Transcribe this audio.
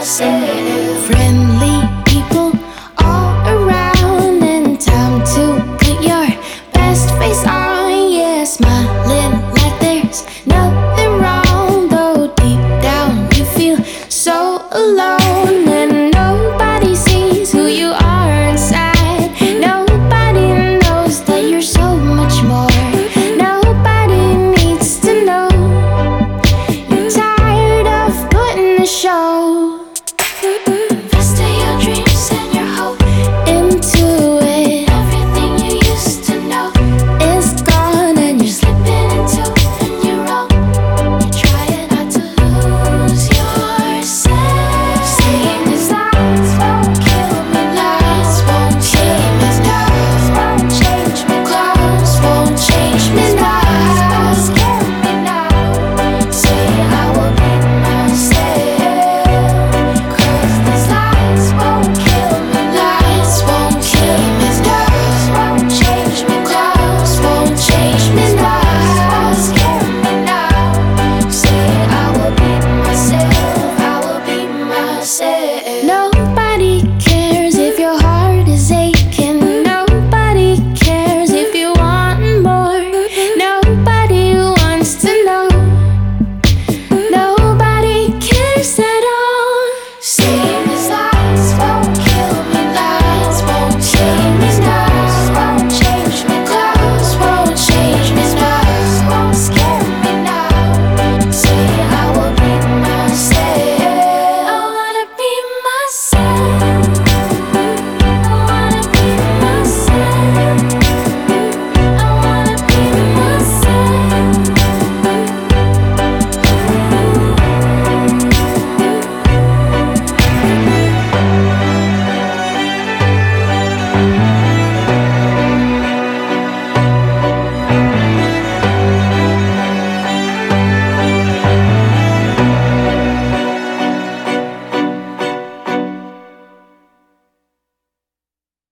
myself. Friendly people all around, and time to put your best face on. Yeah, smiling like there's nothing wrong, though deep down you feel so alone. And nobody sees who you are inside. Nobody knows that you're so much more. Nobody needs to know you're tired of putting the show. Invest in your dreams and your hope into it. Everything you used to know is gone, and you're slipping into a new role. You're trying not to lose yourself. Saying these lies won't kill me, lies won't kill me, lies won't change me, clothes won't change me, lies won't scare me now. Say I will be myself, 'cause these lies won't kill me, lies won't kill me, lies won't change me, clothes won't change me, lies won't scare me now. Say I will be myself, I will be myself. No